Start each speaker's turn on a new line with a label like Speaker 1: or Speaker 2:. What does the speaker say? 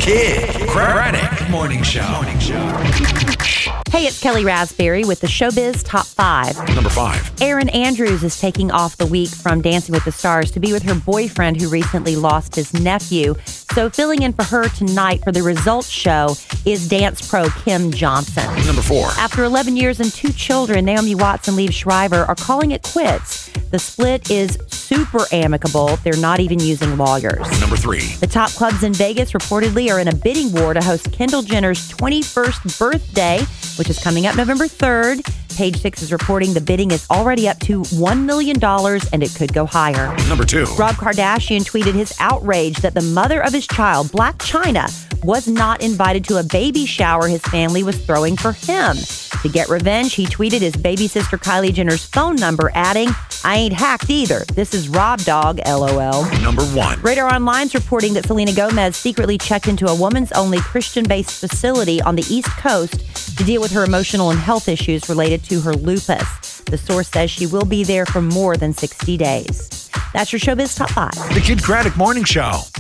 Speaker 1: Kid Craddock Morning Show.
Speaker 2: Hey, it's Kelly Raspberry with the Showbiz Top 5.
Speaker 1: Number 5.
Speaker 2: Erin Andrews is taking off the week from Dancing with the Stars to be with her boyfriend who recently lost his nephew. So filling in for her tonight for the results show is dance pro Kim Johnson.
Speaker 1: Number 4.
Speaker 2: After 11 years and 2 children, Naomi Watts and Liev Schreiber are calling it quits. The split is super amicable. They're not even using lawyers.
Speaker 1: Number 3.
Speaker 2: The top clubs in Vegas reportedly are in a bidding war to host Kendall Jenner's 21st birthday, which is coming up November 3rd. Page 6 is reporting the bidding is already up to $1 million and it could go higher.
Speaker 1: Number 2.
Speaker 2: Rob Kardashian tweeted his outrage that the mother of his child, Blac Chyna, was not invited to a baby shower his family was throwing for him. To get revenge, he tweeted his baby sister Kylie Jenner's phone number, adding, "I ain't hacked either. This is Rob Dog, LOL."
Speaker 1: Number 1.
Speaker 2: Radar Online's reporting that Selena Gomez secretly checked into a woman's-only Christian-based facility on the East Coast to deal with her emotional and health issues related to her lupus. The source says she will be there for more than 60 days. That's your Showbiz Top 5.
Speaker 1: The Kid Craddock Morning Show.